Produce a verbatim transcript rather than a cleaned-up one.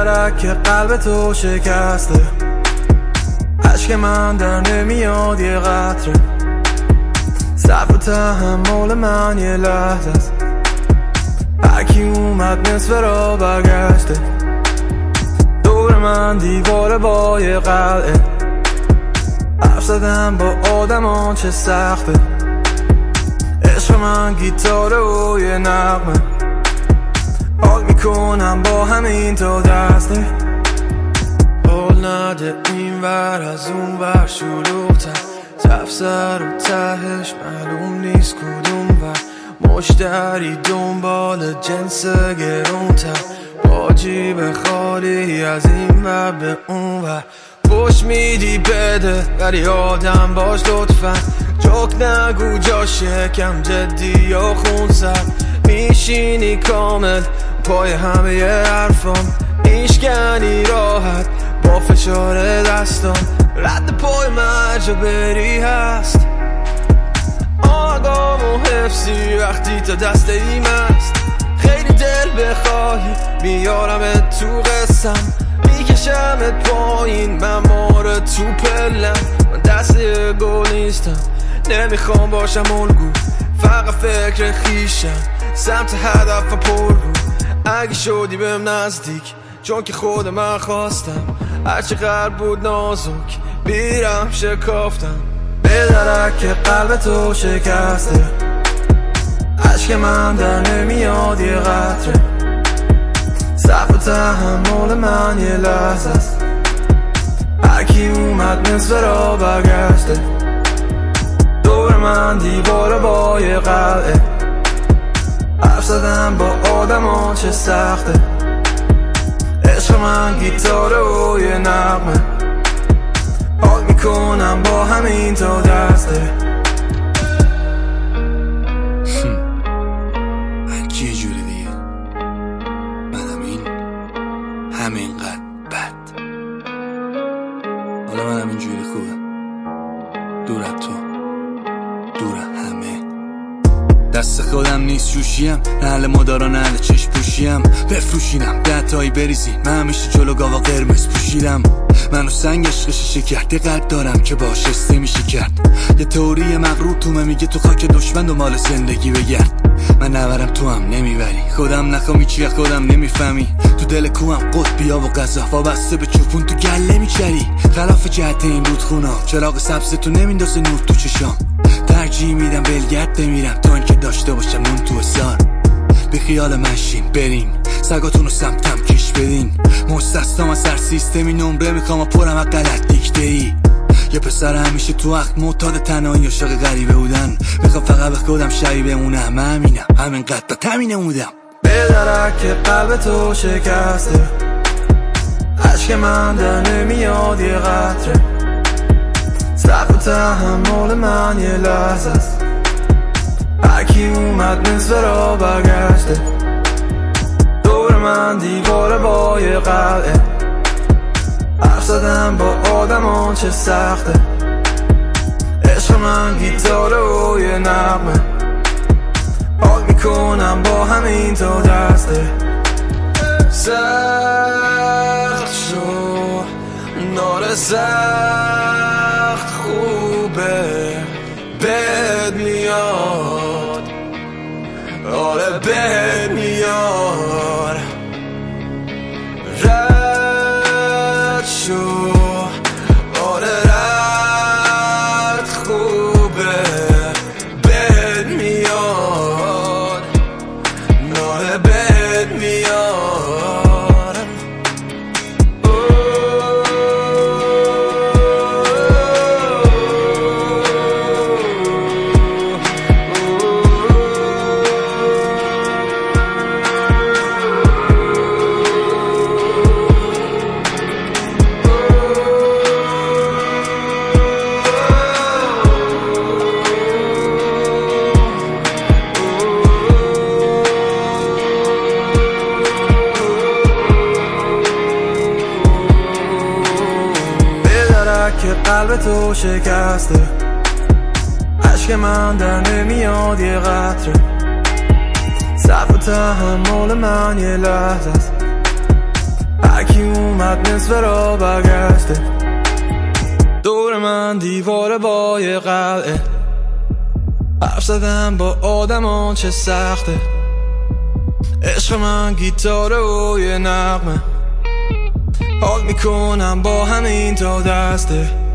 درک که قلب تو شکسته، عشق من در نمیاد یه قطره، صبر تحمل من یه لحظه است، هرکی اومد نصف را برگشته، دور من دیواره با یه قلعه، حرف زدم با آدمان چه سخته، عشق من گیتاره و یه نغمه، حال میکنم با همین تو دسته، حال نده این ور از اون ور شلوغ‌تر، تفسر و تهش معلوم نیست کدوم ور، مشتری دنبال جنس گرونتر، با جیب خالی از این ور به اون ور، پشت میدی بده ولی آدم باش لطفا، جوک نگو جا شکم جدی یا خونسر، میشینی کامل پای همه ی حرفام، ایشکنی راحت با فشار دستام، رد پای مرجا بری هست، آگام و حفظی وقتی تا دست ایم است، خیلی دل بخواهی بیارم تو قسم، میکشمت پایین من ماره تو پلم، من دست گل نیستم نمیخوام باشم الگو، فقط فکر خیشم سمت هدف پر رو، اگه شدی بهم نزدیک چون که خود من خواستم، هرچی قلب بود نازک بیرم شکافتم، بدرک که قلب تو شکسته، عشق من در نمیاد یه قطره، صبر تحمل من یه لحظه است، هرکی اومد نصف را برگشته، دور من دیواره با یه قلعه، حرف زدم با آدمان چه سخته، عشق من گیتاره و یه نغمه، حال میکنم با همین تو دسته. من کی جوری دیگه منم این همینقدر بد، حالا منم این جوری خوبه، دور از تو دور همه، دست خودم نیست شوشیم، نه اهل مدارا نه اهل چشم پوشیم، بفروشینم دهتایی بریزی من همیشه جلو گاوا قرمز پوشیدم، منو سنگ عشقش شکرد یه قلب دارم که باش استه میشه کرد، یه تئوری مغرور تومه میگه تو خاک دشمن دنبال زندگی بگرد، من نبرم تو هم نمیبری، خودم نخوامی چیه خودم نمیفهمی، تو دل کوهم قطبیا و غذا وابسته به چوپون تو گله میچری، خلاف جهت این رودخونا چراغ سبز تو نمیندازه نور تو چشام، ترجیح میدم بلگرد بمیرم تا اینکه داشته باشم نون تو حسار، بی خیال منشین برین سگاتونو سمتم کش بدین، مستثنام از هر سیستمی نمره میخوام و پرم از غلط دیکته ای، یه پسر همیشه تو وقت معتاد تنهایی عاشق غریبه بودن، میخوام فقط به خودم شبیه بمونم، من همینم همینقدر تا تمینه بودم، بدرک که قلب تو شکسته، عشق من در نمیاد یه قطره، صبر تحمل من یه لحظه است، هرکی اومد نصف را برگشته، دور من دیواره با یه قلعه، حرف زدم با آدمان چه سخته، عشق من گیتاره و یه نغمه، حال میکنم با همین تو دسته، سخت شو نار سخت خوبه بد میاد، آره بد میاد، رد شو آره رد خوبه بد میاد، آره بد میاد، که قلب تو شکسته، عشق من در نمیاد یه قطره، صبر تحمل من یه لحظه است، هرکی یکی اومد نصف را برگشته، دور من دیواره با یه قلعه. حرف زدم با آدمان چه سخته، عشق من گیتاره و یه نغمه. حال میکنم با همین تا دسته،